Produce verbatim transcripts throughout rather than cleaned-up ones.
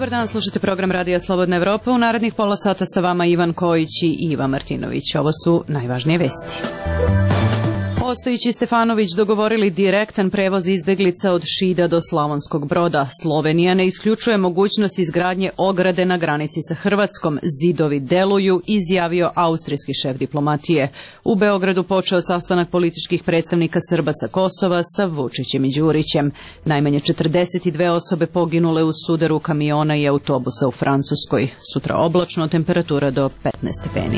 Dobar dan, slušate program Radija Slobodna Evropa. U narednih pola sata sa vama Ivan Kojić i Iva Martinović. Ovo su najvažnije vesti. Ostojić i Stefanović dogovorili direktan prevoz izbeglica od Šida do Slavonskog Broda. Slovenija ne isključuje mogućnost izgradnje ograde na granici sa Hrvatskom. Zidovi deluju, izjavio austrijski šef diplomatije. U Beogradu počeo sastanak političkih predstavnika Srba sa Kosova sa Vučićem i Đurićem. Najmanje četrdeset dve osobe poginule u sudaru kamiona i autobusa u Francuskoj. Sutra oblačno, temperatura do petnaest stepeni.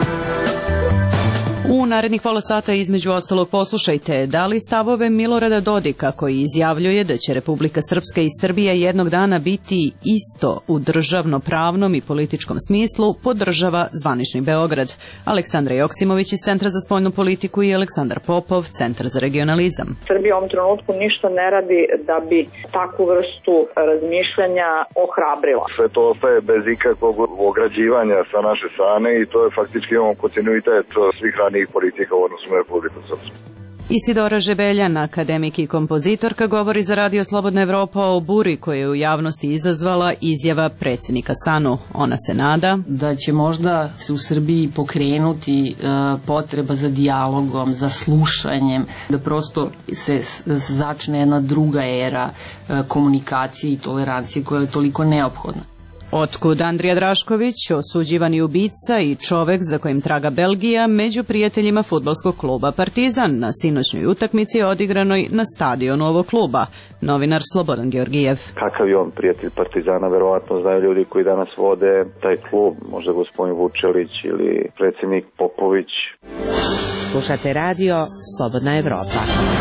U narednih pola sata između ostalog poslušajte da li stavove Milorada Dodika koji izjavljuje da će Republika Srpska i Srbija jednog dana biti isto u državno-pravnom i političkom smislu podržava zvanični Beograd. Aleksandra Joksimović iz Centra za spoljnu politiku i Aleksandar Popov, Centar za regionalizam. Srbija u ovom trenutku ništa ne radi da bi takvu vrstu razmišljanja ohrabrila. Sve to ostaje bez ikakvog ograđivanja sa naše strane i to je faktički imamo kontinuitet svih ranih politika u odnosu na Republiku Srpsku. Isidora Žebeljan, akademik i kompozitorka, govori za Radio Slobodna Evropa o buri koju je u javnosti izazvala izjava predsjednika SANU. Ona se nada da će možda se u Srbiji pokrenuti uh, potreba za dijalogom, za slušanjem, da prosto se začne jedna druga era uh, komunikacije i tolerancije koja je toliko neophodna. Otkud Andrija Drašković, osuđivani ubica i čovek za kojim traga Belgija, među prijateljima fudbalskog kluba Partizan na sinoćnoj utakmici odigranoj na stadionu ovog kluba. Novinar Slobodan Georgijev. Kakav je on prijatelj Partizana, verovatno znaju ljudi koji danas vode taj klub, možda gospodin Vučelić ili predsjednik Popović. Slušate radio Slobodna Evropa.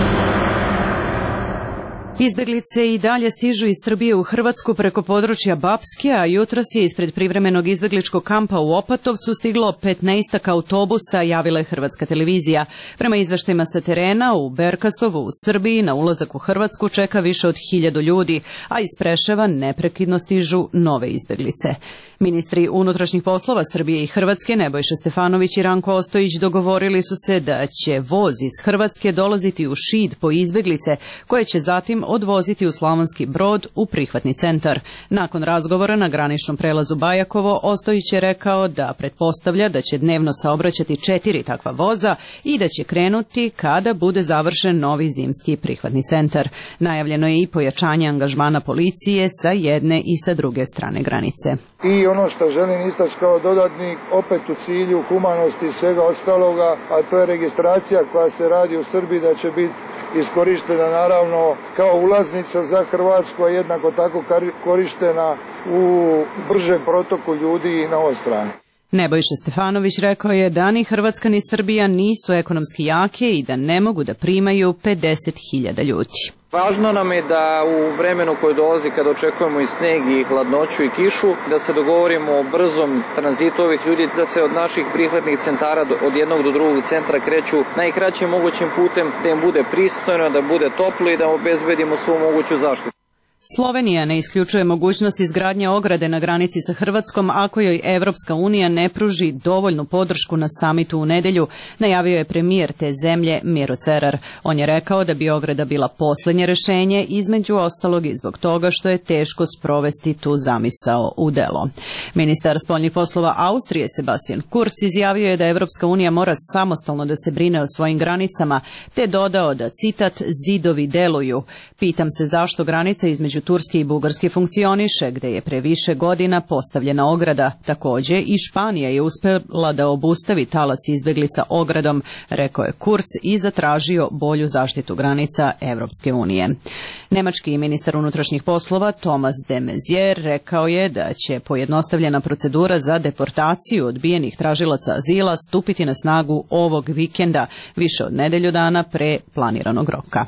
Izbeglice i dalje stižu iz Srbije u Hrvatsku preko područja Bapske, a jutros je ispred privremenog izbegličkog kampa u Opatovcu stiglo petnaestak autobusa, javila je Hrvatska televizija. Prema izveštajima sa terena, u Berkasovu u Srbiji na ulazak u Hrvatsku čeka više od hiljadu ljudi, a iz Preševa neprekidno stižu nove izbeglice. Ministri unutrašnjih poslova Srbije i Hrvatske Nebojša Stefanović i Ranko Ostojić dogovorili su se da će voz iz Hrvatske dolaziti u Šid po izbeglice, koje će zatim odvoziti u Slavonski Brod u prihvatni centar. Nakon razgovora na graničnom prelazu Bajakovo, Ostojić je rekao da pretpostavlja da će dnevno saobraćati četiri takva voza i da će krenuti kada bude završen novi zimski prihvatni centar. Najavljeno je i pojačanje angažmana policije sa jedne i sa druge strane granice. I ono što želim istaći kao dodatnik, opet u cilju humanosti i svega ostaloga, a to je registracija koja se radi u Srbiji, da će biti iskorištena naravno kao ulaznica za Hrvatsku, a jednako tako korištena u bržem protoku ljudi i na ovoj strani. Nebojša Stefanović rekao je da ni Hrvatska ni Srbija nisu ekonomski jake i da ne mogu da primaju pedeset hiljada ljudi. Važno nam je da u vremenu koje dolazi, kada očekujemo i sneg i hladnoću i kišu, da se dogovorimo o brzom tranzitu ovih ljudi, da se od naših prihvatnih centara od jednog do drugog centra kreću najkraćim mogućim putem, da im bude pristojno, da bude toplo i da obezbedimo svu moguću zaštitu. Slovenija ne isključuje mogućnost izgradnje ograde na granici sa Hrvatskom ako joj Evropska unija ne pruži dovoljnu podršku na samitu u nedelju, najavio je premijer te zemlje Miro Cerar. On je rekao da bi ograda bila posljednje rešenje, između ostalog i zbog toga što je teško sprovesti tu zamisao u delo. Ministar spoljnih poslova Austrije Sebastian Kurz izjavio je da Evropska unija mora samostalno da se brine o svojim granicama, te dodao da, citat, zidovi deluju. Pitam se zašto granica između Turske i Bugarske funkcioniše, gde je pre više godina postavljena ograda. Takođe i Španija je uspela da obustavi talas izbeglica ogradom, rekao je Kurz i zatražio bolju zaštitu granica Evropske unije. Nemački ministar unutrašnjih poslova Thomas de Maizière rekao je da će pojednostavljena procedura za deportaciju odbijenih tražilaca azila stupiti na snagu ovog vikenda, više od nedelju dana pre planiranog roka.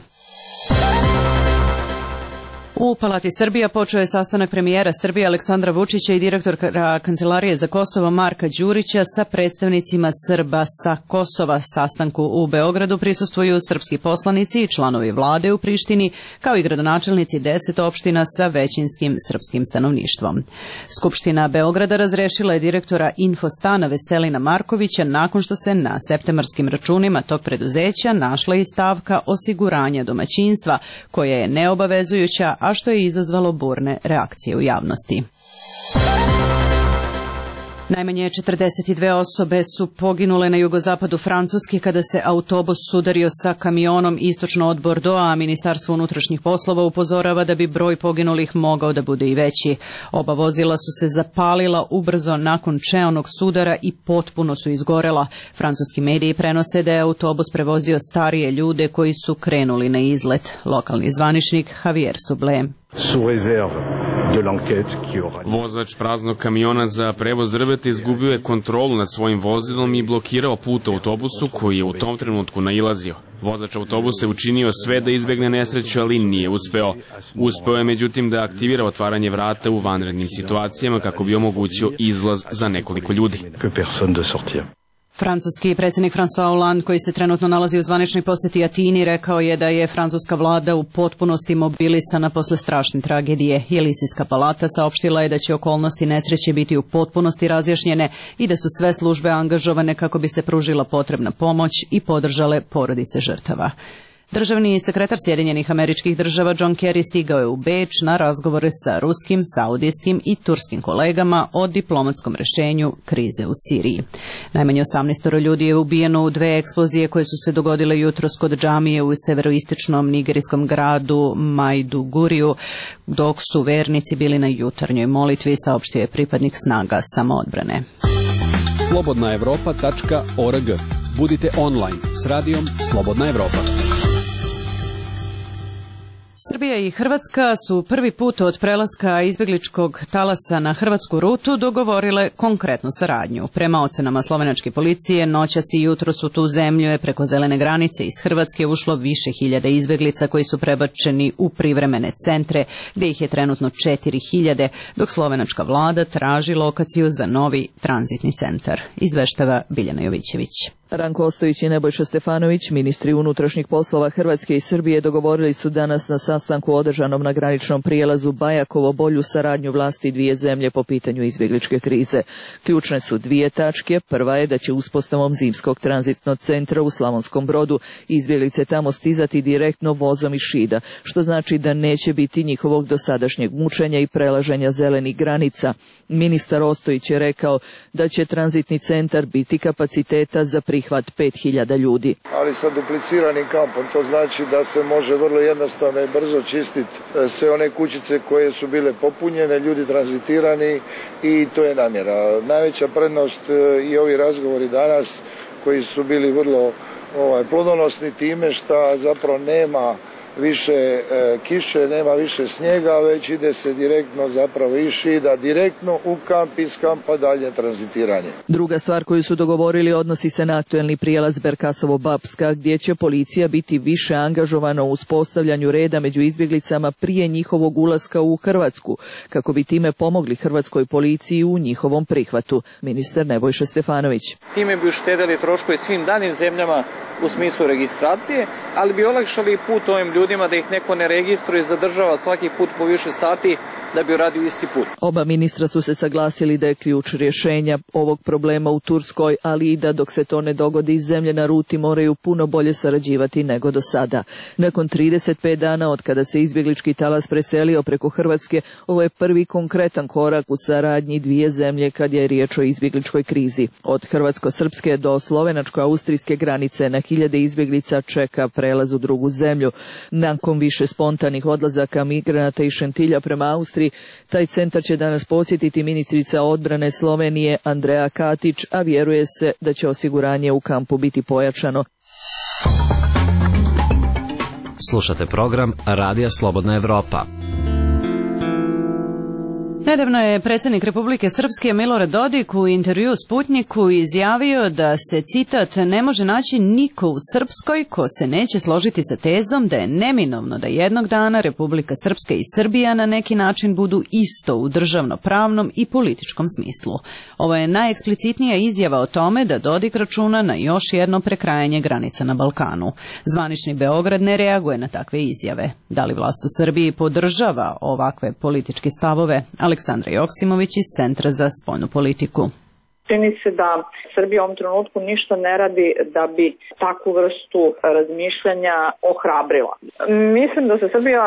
U Palati Srbija počeo je sastanak premijera Srbije Aleksandra Vučića i direktora Kancelarije za Kosovo Marka Đurića sa predstavnicima Srba sa Kosova. Sastanku u Beogradu prisustvuju srpski poslanici i članovi vlade u Prištini, kao i gradonačelnici deset opština sa većinskim srpskim stanovništvom. Skupština Beograda razrešila je direktora Infostana Veselina Markovića nakon što se na septembarskim računima tog preduzeća našla i stavka osiguranja domaćinstva, koja je neobavezujuća, a a što je izazvalo burne reakcije u javnosti. Najmanje četrdeset dve osobe su poginule na jugozapadu Francuske kada se autobus sudario sa kamionom istočno od Bordeauxa, a Ministarstvo unutrašnjih poslova upozorava da bi broj poginulih mogao da bude i veći. Oba vozila su se zapalila ubrzo nakon čeonog sudara i potpuno su izgorela. Francuski mediji prenose da je autobus prevozio starije ljude koji su krenuli na izlet. Lokalni zvaničnik Javier Sublé. Sous réserve de l'enquête qui aura... Vozač praznog kamiona za prevoz drveta izgubio je kontrolu nad svojim vozilom i blokirao put autobusu koji je u tom trenutku nailazio. Vozač autobusa je učinio sve da izbegne nesreću, ali nije uspeo. Uspeo je međutim da aktivira otvaranje vrata u vanrednim situacijama kako bi omogućio izlaz za nekoliko ljudi. Francuski predsjednik François Hollande, koji se trenutno nalazi u zvaničnoj posjeti Atini, rekao je da je francuska vlada u potpunosti mobilisana posle strašne tragedije. Elizijska palata saopštila je da će okolnosti nesreće biti u potpunosti razjašnjene i da su sve službe angažovane kako bi se pružila potrebna pomoć i podržale porodice žrtava. Državni sekretar Sjedinjenih Američkih Država John Kerry stigao je u Beč na razgovore sa ruskim, saudijskim i turskim kolegama o diplomatskom rešenju krize u Siriji. Najmanje osamnaest ljudi je ubijeno u dve eksplozije koje su se dogodile jutros kod džamije u severoistočnom nigerijskom gradu Maiduguriju, dok su vernici bili na jutarnjoj molitvi, saopštio je pripadnik snaga samoodbrane. slobodna evropa tačka org. Budite online s radijom Slobodna Evropa. Srbija i Hrvatska su prvi put od prelaska izbegličkog talasa na hrvatsku rutu dogovorile konkretnu saradnju. Prema ocenama slovenačke policije, noćas i jutros u tu zemlju je preko zelene granice iz Hrvatske ušlo više hiljada izbeglica koji su prebačeni u privremene centre, gde ih je trenutno četiri hiljade, dok slovenačka vlada traži lokaciju za novi tranzitni centar. Izveštava Biljana Jovićević. Ranko Ostojić i Nebojša Stefanović, ministri unutrašnjih poslova Hrvatske i Srbije, dogovorili su danas na sastanku održanom na graničnom prijelazu Bajakovo bolju saradnju vlasti dvije zemlje po pitanju izbjegličke krize. Ključne su dvije tačke. Prva je da će uspostavom zimskog tranzitnog centra u Slavonskom Brodu izbjeglice tamo stizati direktno vozom iz Šida, što znači da neće biti njihovog dosadašnjeg mučenja i prelaženja zelenih granica. Ministar Ostojić je rekao da će tranzitni centar biti kapaciteta za prihvat pet hiljada ljudi. Ali sa dupliciranim kampom, to znači da se može vrlo jednostavno i brzo čistiti sve one kućice koje su bile popunjene, ljudi tranzitirani i to je namjera. Najveća prednost i ovi razgovori danas koji su bili vrlo ovaj, plodonosni time što zapravo nema više e, kiše, nema više snijega, već ide se direktno zapravo iz Šida, direktno u kamp, iz kampa dalje tranzitiranje. Druga stvar koju su dogovorili odnosi se na aktuelni prijelaz Berkasovo-Bapska, gdje će policija biti više angažovana u uspostavljanju reda među izbjeglicama prije njihovog ulaska u Hrvatsku, kako bi time pomogli hrvatskoj policiji u njihovom prihvatu. Ministar Nebojša Stefanović. Time bi uštedeli troškove svim danim zemljama u smislu registracije, ali bi olakšali put ovim ljudima da ih neko ne registruje i zadržava svaki put po više sati da bi uradio isti put. Oba ministra su se saglasili da je ključ rješenja ovog problema u Turskoj, ali i da dok se to ne dogodi zemlje na ruti moraju puno bolje sarađivati nego do sada. Nakon trideset pet dana od kada se izbjeglički talas preselio preko Hrvatske, ovo je prvi konkretan korak u saradnji dvije zemlje kad je riječ o izbjegličkoj krizi. Od hrvatsko-srpske do slovenačko-austrijske granice na hiljade izbjeglica čeka prelaz u drugu zemlju. Nakon više spontanih odlazaka migranata iz Šentilja prema Austriji, taj centar će danas posjetiti ministrica odbrane Slovenije Andreja Katić, a vjeruje se da će osiguranje u kampu biti pojačano. Slušate program Radija Slobodna Evropa. Nedavno je predsjednik Republike Srpske Milorad Dodik u intervju Sputniku izjavio da se, citat, ne može naći niko u Srpskoj ko se neće složiti sa tezom da je neminovno da jednog dana Republika Srpska i Srbija na neki način budu isto u državno-pravnom i političkom smislu. Ovo je najeksplicitnija izjava o tome da Dodik računa na još jedno prekrajanje granica na Balkanu. Zvanični Beograd ne reaguje na takve izjave. Da li vlast u Srbiji podržava ovakve političke stavove? Aleksandra Joksimović iz Centra za spoljnu politiku. Čini se da Srbija u ovom trenutku ništa ne radi da bi takvu vrstu razmišljanja ohrabrila. Mislim da se Srbija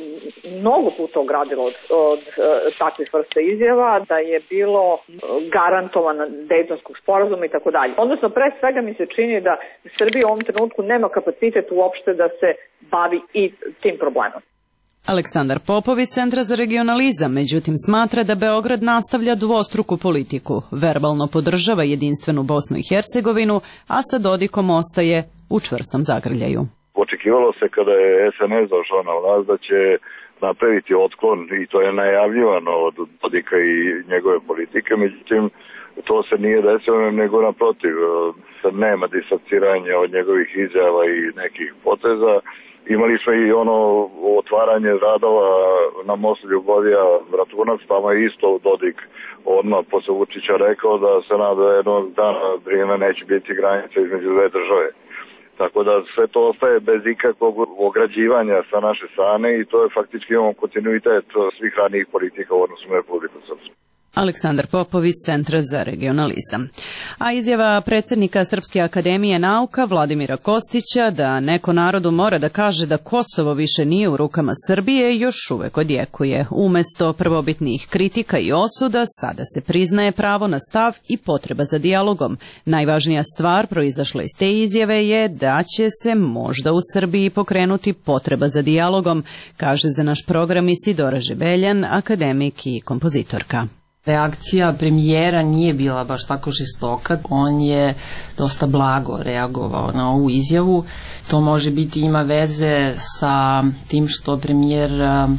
mnogo puta ogradila od, od takvih vrsta izjava, da je bilo garantovano Dejtonskog sporazuma i tako dalje. Odnosno, pre svega mi se čini da Srbija u ovom trenutku nema kapacitet uopšte da se bavi i tim problemom. Aleksandar Popov iz Centra za regionalizam, međutim, smatra da Beograd nastavlja dvostruku politiku. Verbalno podržava jedinstvenu Bosnu i Hercegovinu, a sa Dodikom ostaje u čvrstom zagrljaju. Očekivalo se kada je es en es došao na vlast da će napraviti otklon i to je najavljivano od Dodika i njegove politike, međutim to se nije desilo, nego naprotiv, nema distanciranja od njegovih izjava i nekih poteza. Imali smo i ono otvaranje radova na mostu Ljubovija Bratunac, tamo je isto Dodik odmah posle Vučića rekao da se nada jednog dana vrijeme neće biti granica između dve države. Tako da sve to ostaje bez ikakvog ograđivanja sa naše strane i to je faktički imamo kontinuitet svih ranijih politika u odnosu na Republiku Srpsku. Aleksandar Popov iz Centra za regionalizam. A izjava predsjednika Srpske akademije nauka Vladimira Kostića da neko narodu mora da kaže da Kosovo više nije u rukama Srbije još uvek odjekuje. Umesto prvobitnih kritika i osuda sada se priznaje pravo na stav i potreba za dijalogom. Najvažnija stvar proizašla iz te izjave je da će se možda u Srbiji pokrenuti potreba za dijalogom, kaže za naš program Isidora Žebeljan, akademik i kompozitorka. Reakcija premijera nije bila baš tako žestoka, on je dosta blago reagovao na ovu izjavu. To može biti ima veze sa tim što premijer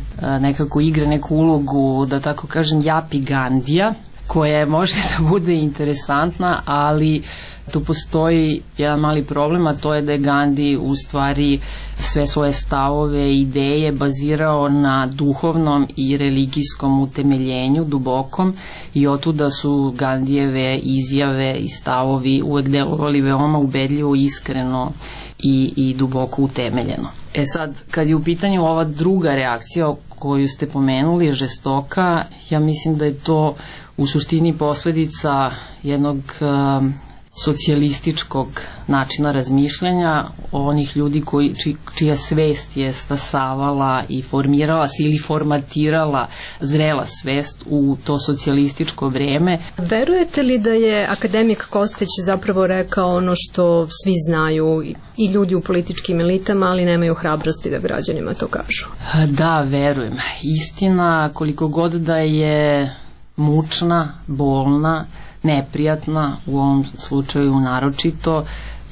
nekako igra neku ulogu, da tako kažem, Japi Gandija, koja može da bude interesantna, ali tu postoji jedan mali problem, a to je da je Gandhi u stvari sve svoje stavove i ideje bazirao na duhovnom i religijskom utemeljenju, dubokom, i otuda su Gandijeve izjave i stavovi uvek delovali veoma ubedljivo, iskreno i, i duboko utemeljeno. E sad, kad je u pitanju ova druga reakcija koju ste pomenuli, žestoka, ja mislim da je to u suštini posledica jednog um, socijalističkog načina razmišljanja, onih ljudi koji, či, čija svest je stasavala i formirala se ili formatirala zrela svest u to socijalističko vreme. Verujete li da je akademik Kostić zapravo rekao ono što svi znaju i ljudi u političkim elitama, ali nemaju hrabrosti da građanima to kažu? Da, verujem. Istina, koliko god da je mučna, bolna, neprijatna, u ovom slučaju naročito,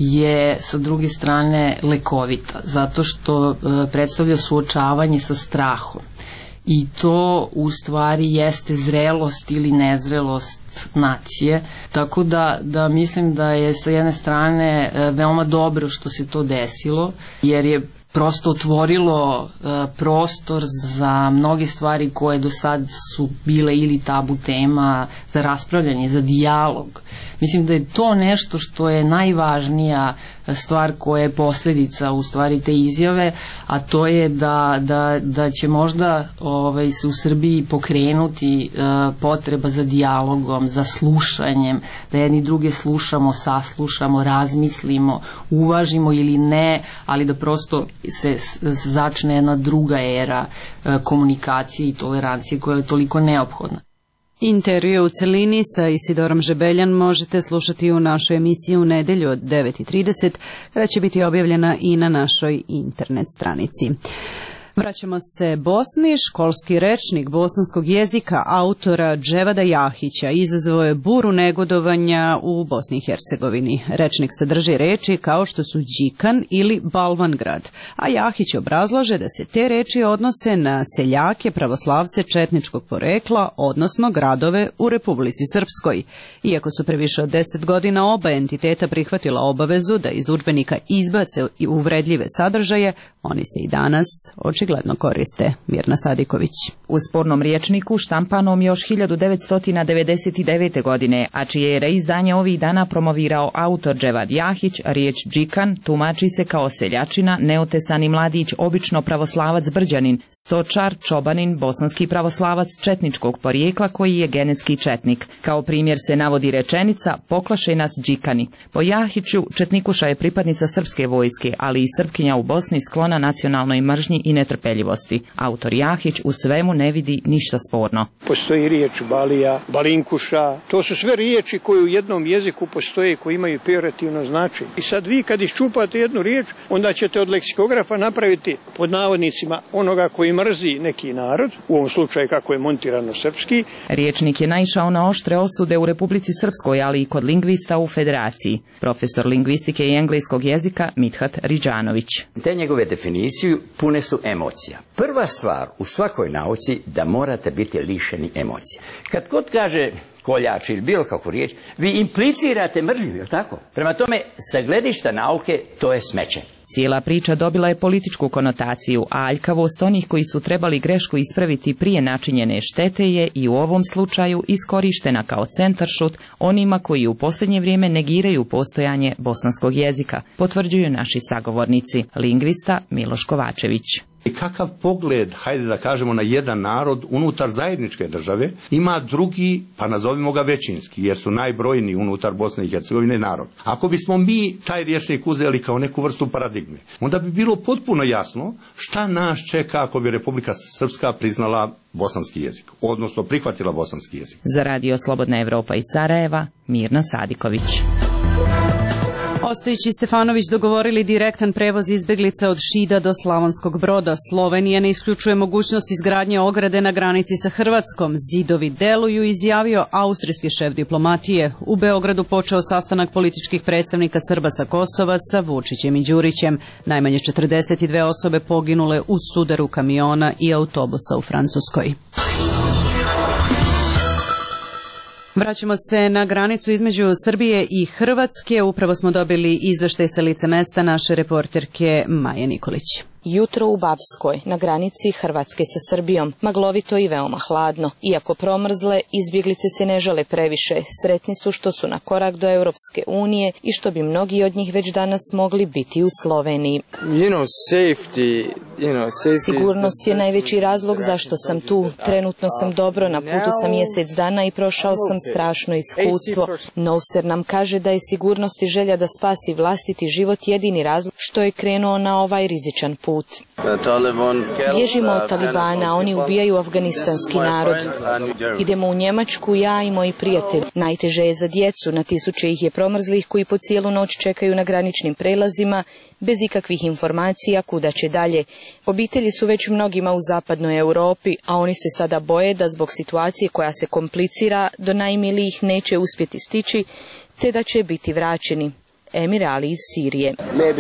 je sa druge strane lekovita, zato što predstavlja suočavanje sa strahom. I to u stvari jeste zrelost ili nezrelost nacije, tako da, da mislim da je sa jedne strane veoma dobro što se to desilo, jer je prosto otvorilo uh, prostor za mnoge stvari koje do sad su bile ili tabu tema, za raspravljanje, za dijalog. Mislim da je to nešto što je najvažnija stvar koja je posljedica u stvari te izjave, a to je da, da, da će možda ovaj, se u Srbiji pokrenuti uh, potreba za dijalogom, za slušanjem, da jedni druge slušamo, saslušamo, razmislimo, uvažimo ili ne, ali da prosto se začne jedna druga era uh, komunikacije i tolerancije koja je toliko neophodna. Intervju u celini sa Isidorom Žebeljan možete slušati u našoj emisiji u nedelju od devet i trideset, kada će biti objavljena i na našoj internet stranici. Vraćamo se Bosni. Školski rečnik bosanskog jezika autora Dževada Jahića izazvao je buru negodovanja u Bosni i Hercegovini. Rečnik sadrži reči kao što su Đikan ili Balvangrad, a Jahić obrazlaže da se te reči odnose na seljake, pravoslavce četničkog porekla, odnosno gradove u Republici Srpskoj. Iako su pre više od deset godina oba entiteta prihvatila obavezu da iz udžbenika izbace uvredljive sadržaje, oni se i danas očigledno očigledno koriste. Mirna Sadiković. U spornom rječniku štampanom još hiljadu devetsto devedeset devete. godine, a čije je reizdanje ovih dana promovirao autor Dževad Jahić, riječ džikan tumači se kao seljačina, neotesani mladić, obično pravoslavac Brđanin, stočar, čobanin, bosanski pravoslavac četničkog porijekla koji je genetski četnik. Kao primjer se navodi rečenica poklaše nas džikani. Po Jahiću, četnikuša je pripadnica srpske vojske, ali i Srpkinja u Bosni sklona nacionalnoj mržnji i netrpeljivosti. Autor Jahić u svemu ne vidi ništa sporno. Postoji riječ balija, balinkuša, to su sve riječi koje u jednom jeziku postoje, koji imaju pejorativno značenje. I sad vi kad iščupate jednu riječ, onda ćete od leksikografa napraviti pod navodnicima onoga koji mrzi neki narod, u ovom slučaju kako je montirano srpski. Riječnik je naišao na oštre osude u Republici Srpskoj, ali i kod lingvista u Federaciji. Profesor lingvistike i engleskog jezika Mithat Riđanović. Te njegove definicije pune su emocija. Prva stvar u svakoj nauci da morate biti lišeni emocija. Kad god kaže koljač ili bilo kakvu riječ, vi implicirate mržnju, je li tako? Prema tome, sa gledišta nauke, to je smeće. Cijela priča dobila je političku konotaciju, a aljkavost onih koji su trebali grešku ispraviti prije načinjene štete je i u ovom slučaju iskorištena kao centaršut onima koji u posljednje vrijeme negiraju postojanje bosanskog jezika, potvrđuju naši sagovornici, lingvista Miloš Kovačević. I kakav pogled, hajde da kažemo, na jedan narod unutar zajedničke države ima drugi, pa nazovimo ga većinski, jer su najbrojniji unutar Bosne i Hercegovine narod. Ako bismo mi taj rječnik uzeli kao neku vrstu paradigme, onda bi bilo potpuno jasno šta nas čeka ako bi Republika Srpska priznala bosanski jezik, odnosno prihvatila bosanski jezik. Za Radio Slobodna Evropa iz Sarajeva, Mirna Sadiković. Ostojić i Stefanović dogovorili direktan prevoz izbjeglica od Šida do Slavonskog Broda. Slovenija ne isključuje mogućnost izgradnje ograde na granici sa Hrvatskom. Zidovi deluju, izjavio austrijski šef diplomatije. U Beogradu počeo sastanak političkih predstavnika Srba sa Kosova sa Vučićem i Đurićem. Najmanje četrdeset dvije osobe poginule u sudaru kamiona i autobusa u Francuskoj. Vraćamo se na granicu između Srbije i Hrvatske. Upravo smo dobili izveštaj sa lice mesta naše reporterke Maje Nikolić. Jutro u Bapskoj, na granici Hrvatske sa Srbijom, maglovito i veoma hladno. Iako promrzle, izbjeglice se ne žale previše. Sretni su što su na korak do Europske unije i što bi mnogi od njih već danas mogli biti u Sloveniji. You know, safety, you know, safety Sigurnost je najveći razlog zašto sam tu. Trenutno sam dobro, na putu sam mjesec dana i prošao sam strašno iskustvo. Novser nam kaže da je sigurnost i želja da spasi vlastiti život jedini razlog što je krenuo na ovaj rizičan put. Bježimo od Talibana, oni ubijaju afganistanski narod. Idemo u Njemačku, ja i moji prijatelji. Najteže je za djecu, na tisuće ih je promrzlih koji po cijelu noć čekaju na graničnim prelazima, bez ikakvih informacija kuda će dalje. Obitelji su već mnogima u zapadnoj Europi, a oni se sada boje da zbog situacije koja se komplicira do najmilijih neće uspjeti stići, te da će biti vraćeni. Emir Ali iz Sirije.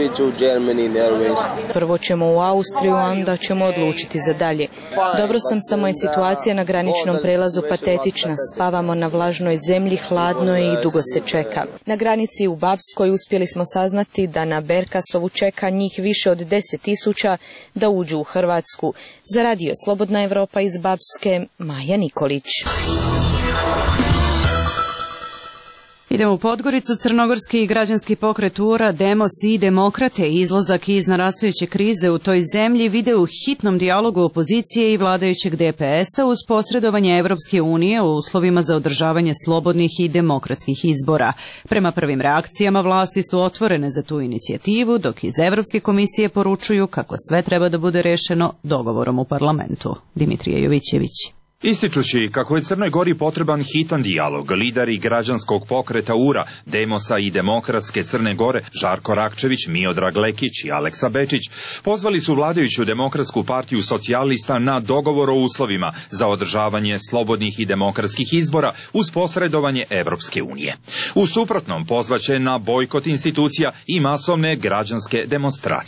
Prvo ćemo u Austriju, a onda ćemo odlučiti za dalje. Dobro sam, samo je situacija na graničnom prelazu patetična. Spavamo na vlažnoj zemlji, hladno je i dugo se čeka. Na granici u Bapskoj uspjeli smo saznati da na Berkasovu čeka njih više od deset tisuća da uđu u Hrvatsku. Za Radio Slobodna Evropa iz Bapske, Maja Nikolić. Idemo u Podgoricu. Crnogorski građanski pokret U R A, Demos i Demokrate izlazak iz narastajuće krize u toj zemlji vide u hitnom dijalogu opozicije i vladajućeg D P S-a uz posredovanje Evropske unije u uslovima za održavanje slobodnih i demokratskih izbora. Prema prvim reakcijama vlasti su otvorene za tu inicijativu, dok iz Evropske komisije poručuju kako sve treba da bude rešeno dogovorom u parlamentu. Dimitrije Jovićević. Ističući kako je Crnoj Gori potreban hitan dijalog, lideri građanskog pokreta U R A, Demosa i Demokratske Crne Gore, Žarko Rakčević, Miodrag Lekić i Aleksa Bečić, pozvali su vladajuću Demokratsku partiju socijalista na dogovor o uslovima za održavanje slobodnih i demokratskih izbora uz posredovanje Evropske unije. U suprotnom pozvaće na bojkot institucija i masovne građanske demonstracije.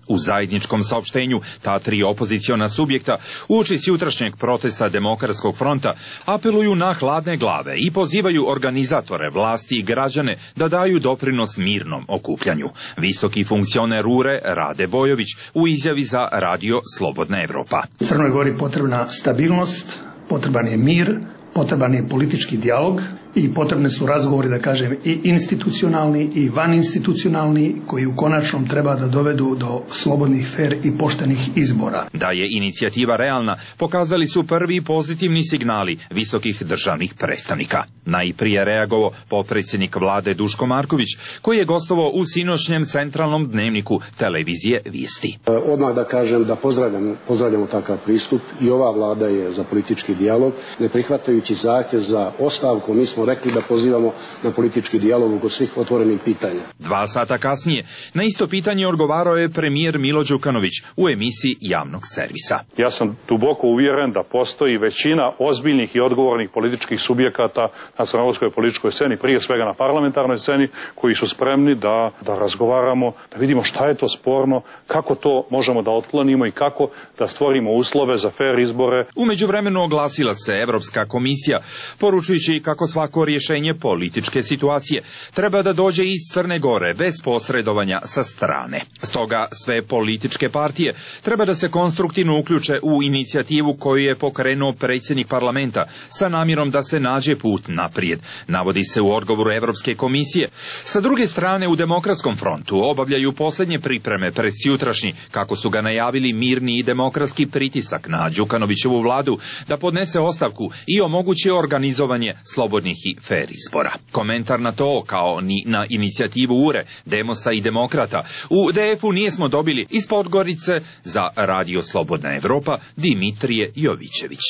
U zajedničkom saopštenju ta tri opoziciona subjekta uoči jutrašnjeg protesta Demokratskog fronta apeluju na hladne glave i pozivaju organizatore, vlasti i građane da daju doprinos mirnom okupljanju. Visoki funkcioner U R E Rade Bojović u izjavi za Radio Slobodna Evropa. Crnoj Gori potrebna stabilnost, potreban je mir, potreban je politički dijalog i potrebne su razgovori, da kažem, i institucionalni i vaninstitucionalni, koji u konačnom treba da dovedu do slobodnih, fer i poštenih izbora. Da je inicijativa realna, pokazali su prvi pozitivni signali visokih državnih predstavnika. Najprije reagovao potpredsjednik vlade Duško Marković, koji je gostovao u sinoćnjem centralnom dnevniku televizije Vijesti. Odmah da kažem da pozdravljamo, pozdravljamo takav pristup i ova vlada je za politički dijalog, ne prihvatajući zahtjev za ostavku. Mi smo rekli da pozivamo na politički dijalog oko svih otvorenih pitanja. Dva sata kasnije na isto pitanje odgovarao je premijer Milo Đukanović u emisiji javnog servisa. Ja sam duboko uvjeren da postoji većina ozbiljnih i odgovornih političkih subjekata na crnogorskoj političkoj sceni, prije svega na parlamentarnoj sceni, koji su spremni da, da razgovaramo, da vidimo šta je to sporno, kako to možemo da otklonimo i kako da stvorimo uslove za fer izbore. U međuvremenu oglasila se Evropska komisija, poručujući kako svako rješenje političke situacije treba da dođe iz Crne Gore bez posredovanja sa strane. Stoga sve političke partije treba da se konstruktivno uključe u inicijativu koju je pokrenuo predsjednik parlamenta sa namjerom da se nađe put naprijed, navodi se u odgovoru Evropske komisije. Sa druge strane, u Demokratskom frontu obavljaju posljednje pripreme pred sutrašnji, kako su ga najavili, mirni i demokratski pritisak na Đukanovićevu vladu da podnese ostavku i omogući organizovanje slobodnih i fer izbora. Komentar na to, kao ni na inicijativu U R E, Demosa i Demokrata, u D F-u nismo dobili iz Podgorice za Radio Slobodna Evropa Dimitrije Jovićević.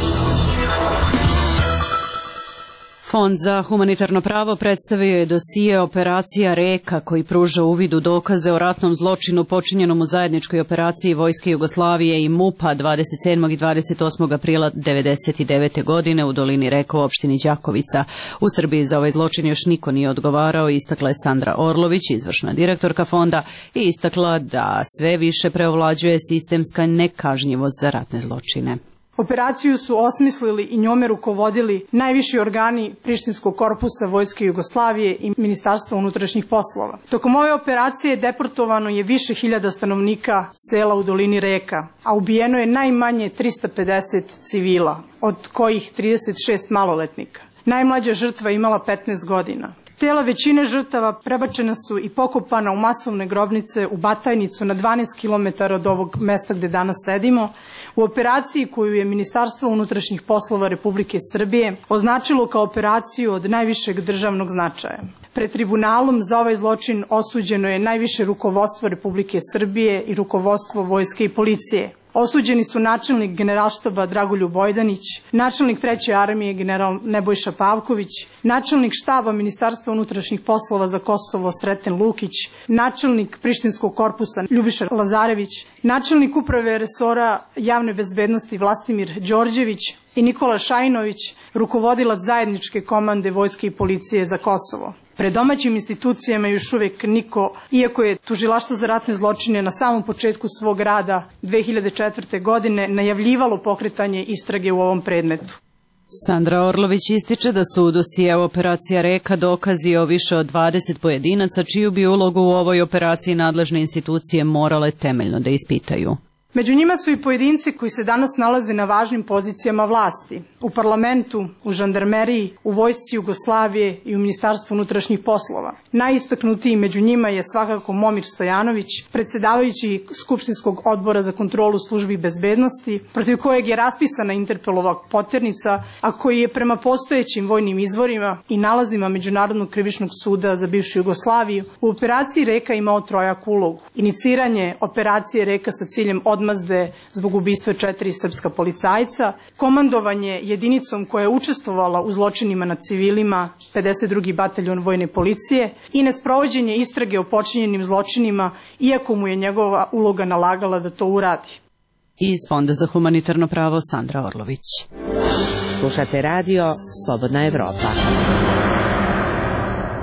Fond za humanitarno pravo predstavio je dosije operacija Reka, koji pruža uvid u dokaze o ratnom zločinu počinjenom u zajedničkoj operaciji Vojske Jugoslavije i MUP-a dvadeset sedmog i dvadeset osmog aprila devedeset devete. godine u dolini Reka u opštini Đakovica. U Srbiji za ovaj zločin još niko nije odgovarao, istakla je Sandra Orlović, izvršna direktorka fonda, i istakla da sve više preovlađuje sistemska nekažnjivost za ratne zločine. Operaciju su osmislili i njome rukovodili najviši organi Prištinskog korpusa Vojske Jugoslavije i Ministarstva unutrašnjih poslova. Tokom ove operacije deportovano je više hiljada stanovnika sela u dolini Reka, a ubijeno je najmanje trista pedeset civila, od kojih trideset šest maloletnika. Najmlađa žrtva je imala petnaest godina. Tela većine žrtava prebačena su i pokopana u masovne grobnice u Batajnicu na dvanaest kilometara od ovog mesta gde danas sedimo, u operaciji koju je Ministarstvo unutrašnjih poslova Republike Srbije označilo kao operaciju od najvišeg državnog značaja. Pred tribunalom za ovaj zločin osuđeno je najviše rukovodstvo Republike Srbije i rukovodstvo vojske i policije. Osuđeni su načelnik generalštaba Dragoljub Bojdanić, načelnik treće armije general Nebojša Pavković, načelnik štaba Ministarstva unutrašnjih poslova za Kosovo Sreten Lukić, načelnik Prištinskog korpusa Ljubiša Lazarević, načelnik uprave resora javne bezbednosti Vlastimir Đorđević i Nikola Šajnović, rukovodilac zajedničke komande vojske i policije za Kosovo. Pred domaćim institucijama još uvijek niko, iako je Tužilaštvo za ratne zločine na samom početku svog rada dve hiljade četvrte. godine najavljivalo pokretanje istrage u ovom predmetu. Sandra Orlović ističe da su u dosijeu operacija Reka dokazi o više od dvadeset pojedinaca, čiju bi ulogu u ovoj operaciji nadležne institucije morale temeljno da ispitaju. Među njima su i pojedinci koji se danas nalaze na važnim pozicijama vlasti, u parlamentu, u žandarmeriji, u vojsci Jugoslavije i u Ministarstvu unutrašnjih poslova. Najistaknutiji među njima je svakako Momir Stojanović, predsjedavajući Skupštinskog odbora za kontrolu službi bezbednosti, protiv kojeg je raspisana Interpolova poternica, a koji je prema postojećim vojnim izvorima i nalazima Međunarodnog krivičnog suda za bivšu Jugoslaviju u operaciji Reka imao trojaku ulogu. Iniciranje operacije Reka sa ciljem odmazde zbog ubistva četiri srpska policajca, komandovanje jedinicom koja je učestvovala u zločinima nad civilima, pedeset drugi bataljon vojne policije, i nesprovođenje istrage o počinjenim zločinima, iako mu je njegova uloga nalagala da to uradi. Iz Fonda za humanitarno pravo Sandra Orlović. Slušate radio Slobodna Evropa.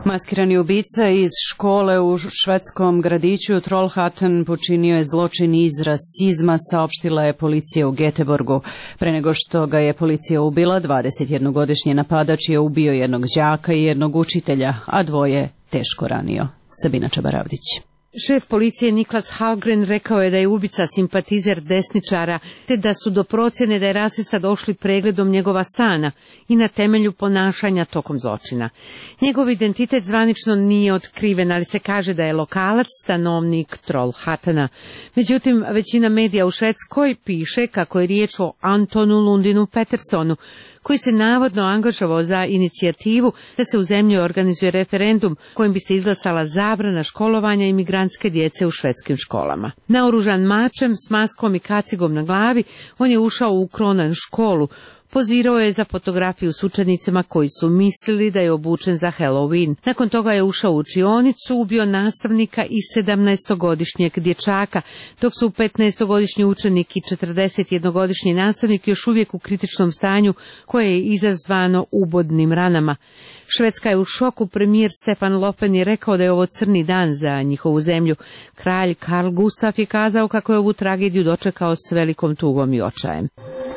Maskirani ubica iz škole u švedskom gradiću Trollhättan počinio je zločin iz rasizma, saopštila je policija u Göteborgu. Pre nego što ga je policija ubila, dvadesetjednogodišnji napadač je ubio jednog đaka i jednog učitelja, a dvoje teško ranio. Sabina Čabaravdić. Šef policije Niklas Hallgren rekao je da je ubica simpatizer desničara, te da su do procjene da je rasista došli pregledom njegova stana i na temelju ponašanja tokom zločina. Njegov identitet zvanično nije otkriven, ali se kaže da je lokalac, stanovnik Trollhättana. Međutim, većina medija u Švedskoj piše kako je riječ o Antonu Lundinu Petersonu, koji se navodno angažovao za inicijativu da se u zemlji organizuje referendum kojim bi se izglasala zabrana školovanja imigrantske djece u švedskim školama. Naoružan mačem s maskom i kacigom na glavi, on je ušao u Kronan školu. Pozirao je za fotografiju s učenicima koji su mislili da je obučen za Halloween. Nakon toga je ušao u učionicu, ubio nastavnika i sedamnaestogodišnjeg dječaka, dok su petnaestogodišnji učenik i četrdesetjednogodišnji nastavnik još uvijek u kritičnom stanju koje je izazvano ubodnim ranama. Švedska je u šoku, premijer Stefan Löfven je rekao da je ovo crni dan za njihovu zemlju. Kralj Karl Gustav je kazao kako je ovu tragediju dočekao s velikom tugom i očajem.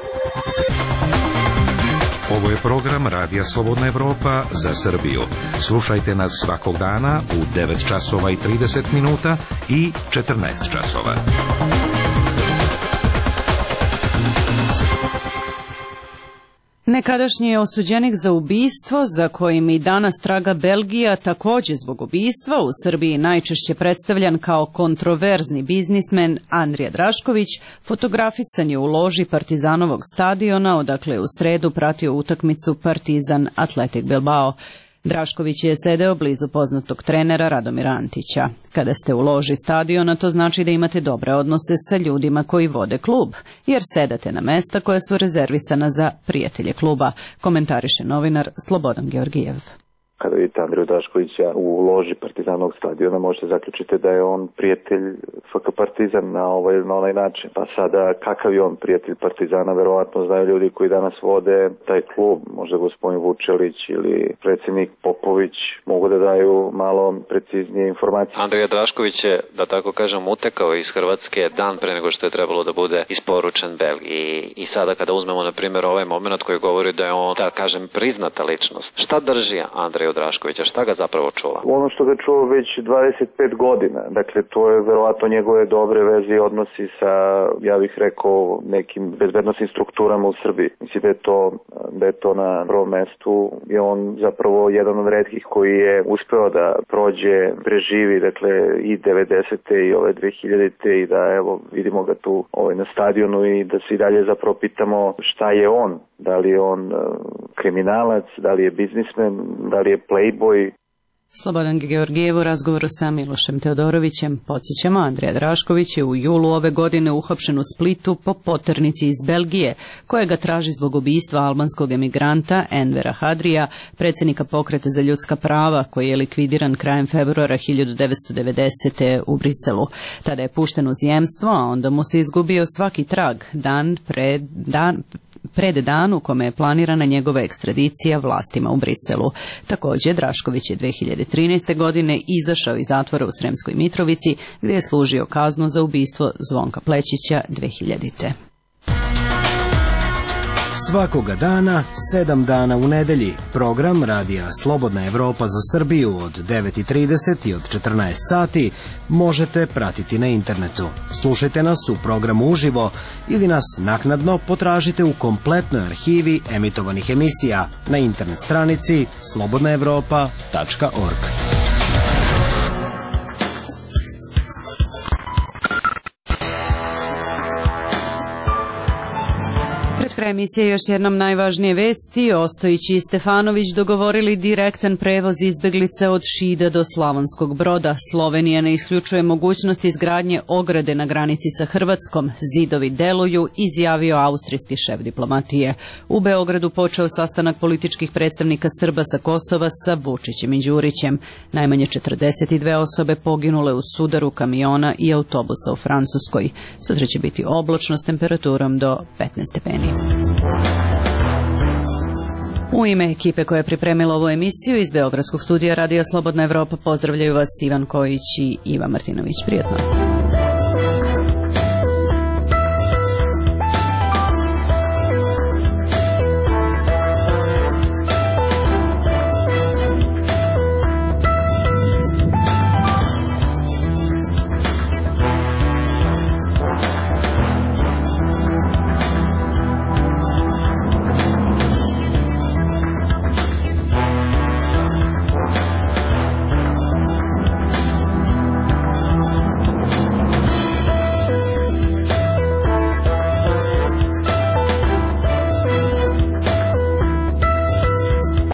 Ovo je program Radija Slobodna Evropa za Srbiju. Slušajte nas svakog dana u devet časova i trideset minuta i četrnaest časova. Nekadašnji je osuđenik za ubistvo, za kojim i danas traga Belgija, također zbog ubistva, u Srbiji najčešće predstavljan kao kontroverzni biznismen Andrija Drašković, fotografisan je u loži Partizanovog stadiona, odakle je u sredu pratio utakmicu Partizan Atletik Bilbao. Drašković je sedeo blizu poznatog trenera Radomira Antića. Kada ste u loži stadiona, to znači da imate dobre odnose sa ljudima koji vode klub, jer sedate na mesta koja su rezervisana za prijatelje kluba, komentariše novinar Slobodan Georgijev. Kada vidite Andriju Draškovića u loži Partizanovog stadiona, možete zaključiti da je on prijatelj F K Partizan na ovaj ili na onaj način. Pa sada, kakav je on prijatelj Partizana, verovatno znaju ljudi koji danas vode taj klub, možda gospodin Vučelić ili predsjednik Popović, mogu da daju malo preciznije informacije. Andrija Drašković je, da tako kažem, utekao iz Hrvatske dan pre nego što je trebalo da bude isporučen Belgiji. I sada kada uzmemo, na primjer, ovaj moment koji govori da je on, da kažem, priznata ličnost. Šta drži Andrija Draškovića, šta ga zapravo čuva? Ono što ga čuva već dvadeset pet godina, dakle to je verovatno njegove dobre veze i odnosi sa, ja bih rekao, nekim bezbednosnim strukturama u Srbiji. Mislim da je to, da je to na prvom mestu i on zapravo jedan od retkih koji je uspeo da prođe, preživi, dakle i devedesete i ove dve hiljadite i da evo vidimo ga tu ovaj, na stadionu i da se i dalje zapravo pitamo šta je on, da li je on kriminalac, da li je biznismen, da li je playboy. Slobodan Georgijev u razgovoru sa Milošem Teodorovićem. Podsjećamo, Andrija Drašković je u julu ove godine uhapšen u Splitu po poternici iz Belgije, koja ga traži zbog ubistva albanskog emigranta Envera Hadrija, predsjednika Pokreta za ljudska prava, koji je likvidiran krajem februara hiljadu devetsto devedesete u Briselu. Tada je pušten u zemstvo, a onda mu se izgubio svaki trag, dan pred dan pred dan u kome je planirana njegova ekstradicija vlastima u Briselu. Također, Drašković je dve hiljade trinaeste. godine izašao iz zatvora u Sremskoj Mitrovici, gdje je služio kaznu za ubistvo Zvonka Plećića dve hiljadite. Svakoga dana, sedam dana u nedelji, program Radija Slobodna Evropa za Srbiju od devet i trideset i od četrnaest sati možete pratiti na internetu. Slušajte nas u programu uživo ili nas naknadno potražite u kompletnoj arhivi emitovanih emisija na internet stranici slobodna evropa tačka org. Kraj emisije još jednom najvažnije vesti. Ostojić i Stefanović dogovorili direktan prevoz izbeglica od Šida do Slavonskog Broda. Slovenija ne isključuje mogućnost izgradnje ograde na granici sa Hrvatskom. Zidovi deluju, izjavio austrijski šef diplomatije. U Beogradu počeo sastanak političkih predstavnika Srba sa Kosova sa Vučićem i Đurićem. Najmanje četrdeset dve osobe poginule u sudaru kamiona i autobusa u Francuskoj. Sutra će biti oblačno s temperaturom do petnaest stepeni. U ime ekipe koja je pripremila ovu emisiju iz Beogradskog studija Radija Slobodna Evropa pozdravljaju vas Ivan Kojić i Iva Martinović. Prijetno.